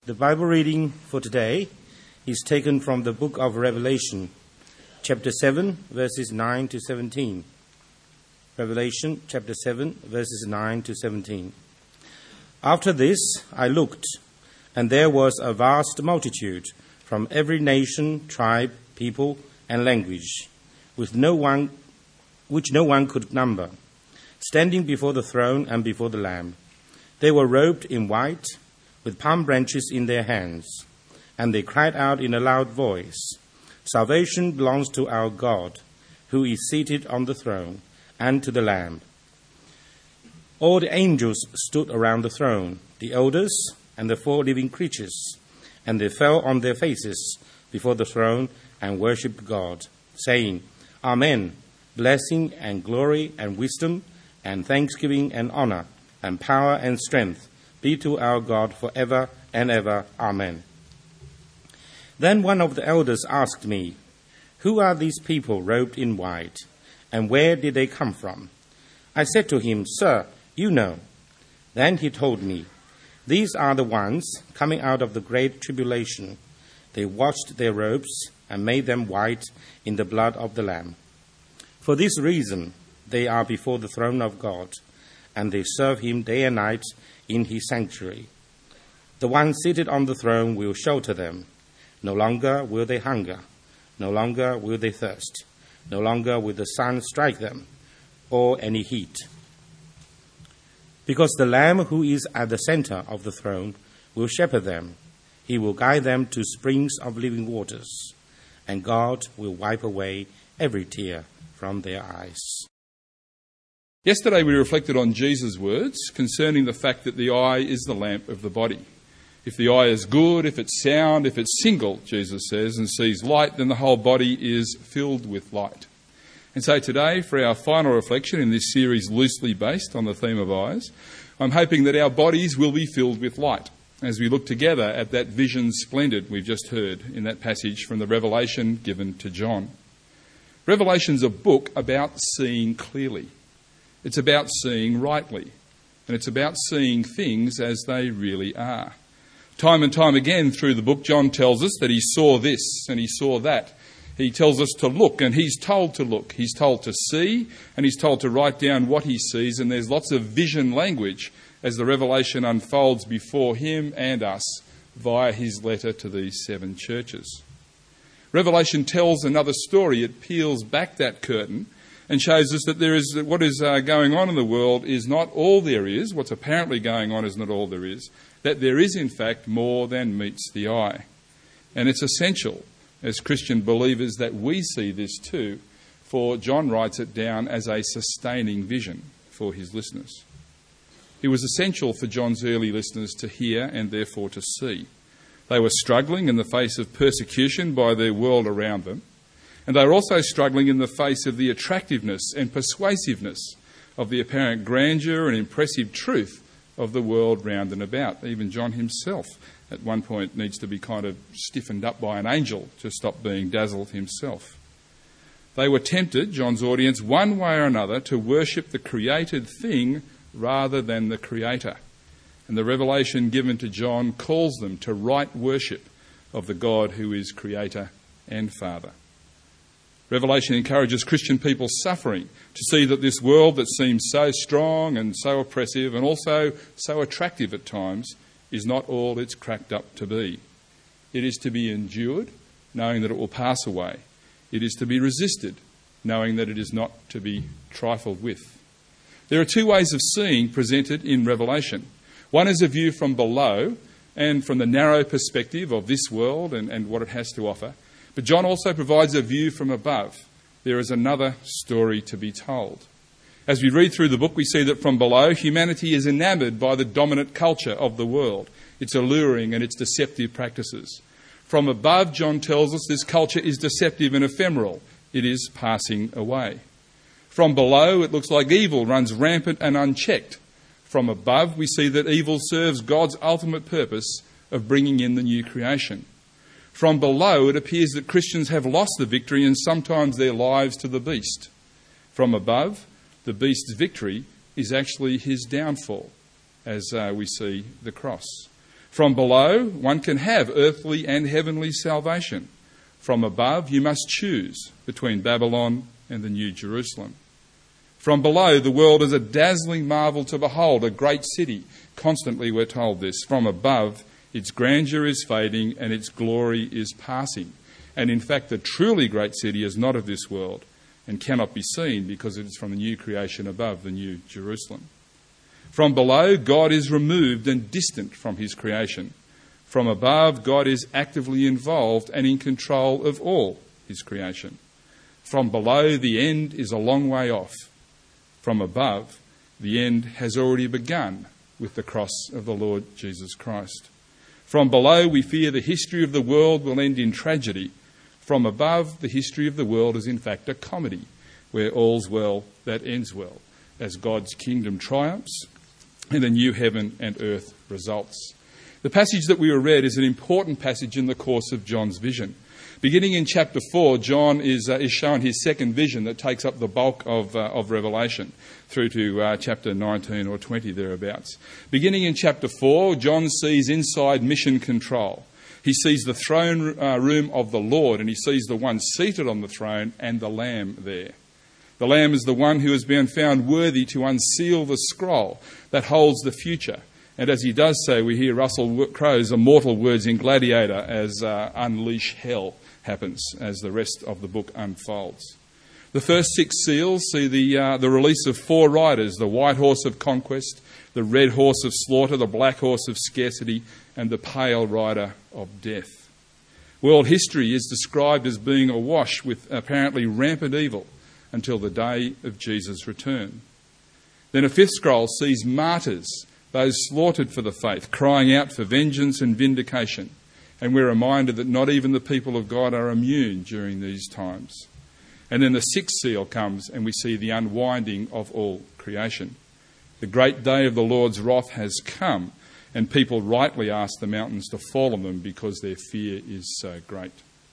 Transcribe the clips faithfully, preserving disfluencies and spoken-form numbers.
The Bible reading for today is taken from the book of Revelation, chapter seven, verses nine to seventeen. Revelation chapter seven, verses nine to seventeen. After this I looked, and there was a vast multitude from every nation, tribe, people, and language, with no one, which no one could number, standing before the throne and before the Lamb. They were robed in white, with palm branches in their hands, and they cried out in a loud voice, "Salvation belongs to our God, who is seated on the throne, and to the Lamb." All the angels stood around the throne, the elders and the four living creatures, and they fell on their faces before the throne and worshipped God, saying, "Amen, blessing and glory and wisdom and thanksgiving and honor and power and strength be to our God forever and ever. Amen." Then one of the elders asked me, "Who are these people robed in white, and where did they come from?" I said to him, "Sir, you know." Then he told me, "These are the ones coming out of the great tribulation. They washed their robes and made them white in the blood of the Lamb. For this reason they are before the throne of God, and they serve him day and night in his sanctuary. The one seated on the throne will shelter them. No longer will they hunger, no longer will they thirst, no longer will the sun strike them, or any heat. Because the Lamb who is at the center of the throne will shepherd them. He will guide them to springs of living waters, and God will wipe away every tear from their eyes." Yesterday we reflected on Jesus' words concerning the fact that the eye is the lamp of the body. If the eye is good, if it's sound, if it's single, Jesus says, and sees light, then the whole body is filled with light. And so today, for our final reflection in this series loosely based on the theme of eyes, I'm hoping that our bodies will be filled with light as we look together at that vision splendid we've just heard in that passage from the Revelation given to John. Revelation's a book about seeing clearly. It's about seeing rightly, and it's about seeing things as they really are. Time and time again through the book, John tells us that he saw this and he saw that. He tells us to look, and he's told to look. He's told to see, and he's told to write down what he sees, and there's lots of vision language as the revelation unfolds before him and us via his letter to these seven churches. Revelation tells another story. It peels back that curtain and shows us that there is what is uh, going on in the world is not all there is. What's apparently going on is not all there is. That there is, in fact, more than meets the eye. And it's essential as Christian believers that we see this too, for John writes it down as a sustaining vision for his listeners. It was essential for John's early listeners to hear and therefore to see. They were struggling in the face of persecution by their world around them. And they were also struggling in the face of the attractiveness and persuasiveness of the apparent grandeur and impressive truth of the world round and about. Even John himself at one point needs to be kind of stiffened up by an angel to stop being dazzled himself. They were tempted, John's audience, one way or another to worship the created thing rather than the creator. And the revelation given to John calls them to right worship of the God who is creator and father. Revelation encourages Christian people suffering to see that this world that seems so strong and so oppressive and also so attractive at times is not all it's cracked up to be. It is to be endured, knowing that it will pass away. It is to be resisted, knowing that it is not to be trifled with. There are two ways of seeing presented in Revelation. One is a view from below and from the narrow perspective of this world and, and what it has to offer. But John also provides a view from above. There is another story to be told. As we read through the book, we see that from below, humanity is enamoured by the dominant culture of the world, its alluring and its deceptive practices. From above, John tells us this culture is deceptive and ephemeral. It is passing away. From below, it looks like evil runs rampant and unchecked. From above, we see that evil serves God's ultimate purpose of bringing in the new creation. From below, it appears that Christians have lost the victory and sometimes their lives to the beast. From above, the beast's victory is actually his downfall, as uh, we see the cross. From below, one can have earthly and heavenly salvation. From above, you must choose between Babylon and the New Jerusalem. From below, the world is a dazzling marvel to behold, a great city. Constantly we're told this. From above, its grandeur is fading and its glory is passing. And in fact, the truly great city is not of this world and cannot be seen because it is from the new creation above, the New Jerusalem. From below, God is removed and distant from his creation. From above, God is actively involved and in control of all his creation. From below, the end is a long way off. From above, the end has already begun with the cross of the Lord Jesus Christ. From below, we fear the history of the world will end in tragedy. From above, the history of the world is in fact a comedy, where all's well that ends well, as God's kingdom triumphs and a new heaven and earth results. The passage that we read is an important passage in the course of John's vision. Beginning in chapter four, John is, uh, is shown his second vision that takes up the bulk of, uh, of Revelation through to uh, chapter nineteen or twenty thereabouts. Beginning in chapter four, John sees inside mission control. He sees the throne uh, room of the Lord, and he sees the one seated on the throne and the Lamb there. The Lamb is the one who has been found worthy to unseal the scroll that holds the future. And as he does so, we hear Russell Crowe's immortal words in Gladiator as uh, unleash hell happens as the rest of the book unfolds. The first six seals see the, uh, the release of four riders, the white horse of conquest, the red horse of slaughter, the black horse of scarcity, and the pale rider of death. World history is described as being awash with apparently rampant evil until the day of Jesus' return. Then a fifth scroll sees martyrs, those slaughtered for the faith, crying out for vengeance and vindication. And we're reminded that not even the people of God are immune during these times. And then the sixth seal comes and we see the unwinding of all creation. The great day of the Lord's wrath has come, and people rightly ask the mountains to fall on them because their fear is so great.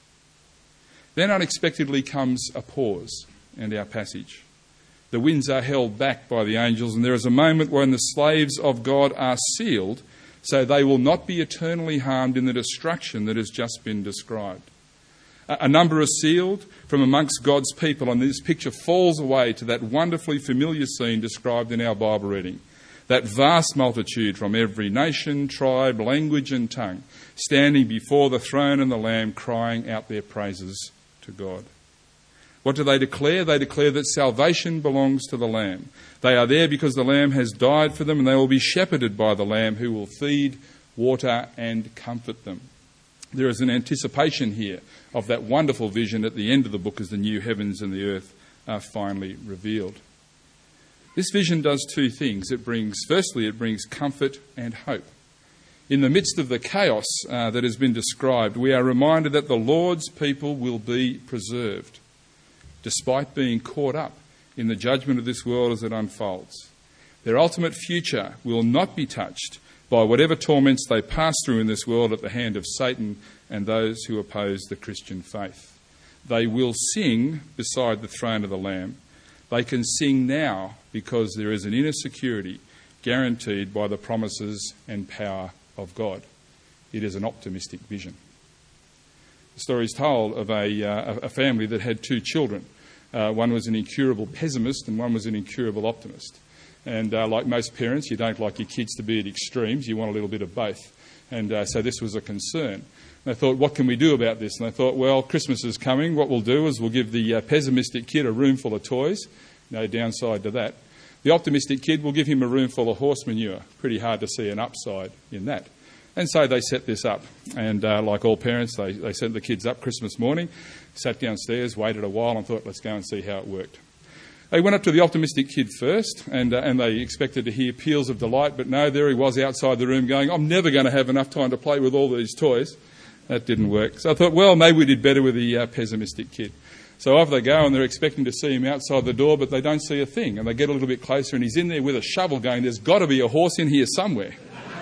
Then unexpectedly comes a pause in our passage. The winds are held back by the angels, and there is a moment when the slaves of God are sealed, so they will not be eternally harmed in the destruction that has just been described. A number are sealed from amongst God's people, and this picture falls away to that wonderfully familiar scene described in our Bible reading. That vast multitude from every nation, tribe, language and tongue, standing before the throne and the Lamb, crying out their praises to God. What do they declare? They declare that salvation belongs to the Lamb. They are there because the Lamb has died for them, and they will be shepherded by the Lamb who will feed, water and comfort them. There is an anticipation here of that wonderful vision at the end of the book as the new heavens and the earth are finally revealed. This vision does two things. It brings, firstly, it brings comfort and hope. In the midst of the chaos uh, that has been described, we are reminded that the Lord's people will be preserved, despite being caught up in the judgment of this world as it unfolds. Their ultimate future will not be touched by whatever torments they pass through in this world at the hand of Satan and those who oppose the Christian faith. They will sing beside the throne of the Lamb. They can sing now because there is an inner security guaranteed by the promises and power of God. It is an optimistic vision. The story is told of a, uh, a family that had two children. Uh, one was an incurable pessimist and one was an incurable optimist. And uh, like most parents, you don't like your kids to be at extremes. You want a little bit of both. And uh, so this was a concern. And they thought, what can we do about this? And they thought, well, Christmas is coming. What we'll do is we'll give the uh, pessimistic kid a room full of toys. No downside to that. The optimistic kid will give him a room full of horse manure. Pretty hard to see an upside in that. And so they set this up. And uh, like all parents, they, they sent the kids up Christmas morning, sat downstairs, waited a while and thought, let's go and see how it worked. They went up to the optimistic kid first, and uh, and they expected to hear peals of delight, but no, there he was outside the room going, I'm never going to have enough time to play with all these toys. That didn't work. So I thought, well, maybe we did better with the uh, pessimistic kid. So off they go, and they're expecting to see him outside the door, but they don't see a thing. And they get a little bit closer, and he's in there with a shovel going, there's got to be a horse in here somewhere.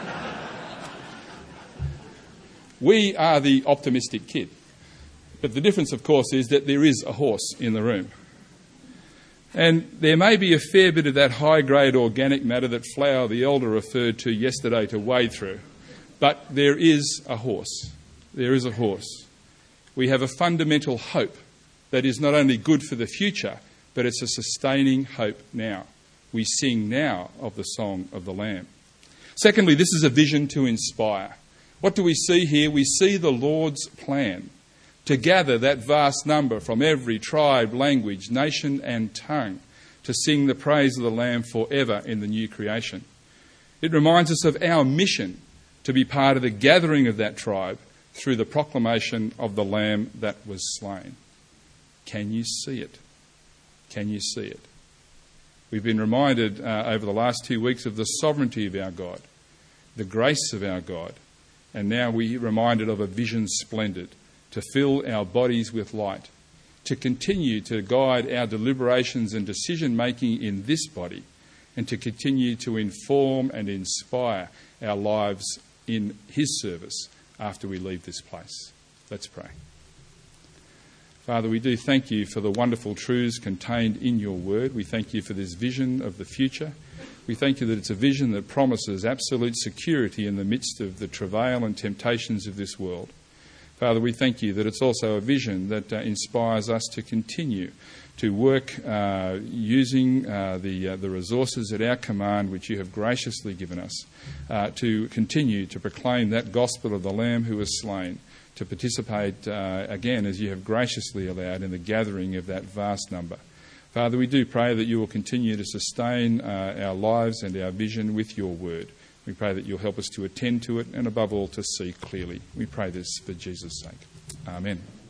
We are the optimistic kid. But the difference, of course, is that there is a horse in the room. And there may be a fair bit of that high-grade organic matter that Flower the Elder referred to yesterday to wade through. But there is a horse. There is a horse. We have a fundamental hope that is not only good for the future, but it's a sustaining hope now. We sing now of the song of the Lamb. Secondly, this is a vision to inspire. What do we see here? We see the Lord's plan to gather that vast number from every tribe, language, nation and tongue to sing the praise of the Lamb forever in the new creation. It reminds us of our mission to be part of the gathering of that tribe through the proclamation of the Lamb that was slain. Can you see it? Can you see it? We've been reminded uh, over the last two weeks of the sovereignty of our God, the grace of our God, and now we're reminded of a vision splendid to fill our bodies with light, to continue to guide our deliberations and decision-making in this body, and to continue to inform and inspire our lives in his service after we leave this place. Let's pray. Father, we do thank you for the wonderful truths contained in your word. We thank you for this vision of the future. We thank you that it's a vision that promises absolute security in the midst of the travail and temptations of this world. Father, we thank you that it's also a vision that uh, inspires us to continue to work uh, using uh, the uh, the resources at our command, which you have graciously given us, uh, to continue to proclaim that gospel of the Lamb who was slain, to participate uh, again, as you have graciously allowed, in the gathering of that vast number. Father, we do pray that you will continue to sustain uh, our lives and our vision with your word. We pray that you'll help us to attend to it and above all to see clearly. We pray this for Jesus' sake. Amen.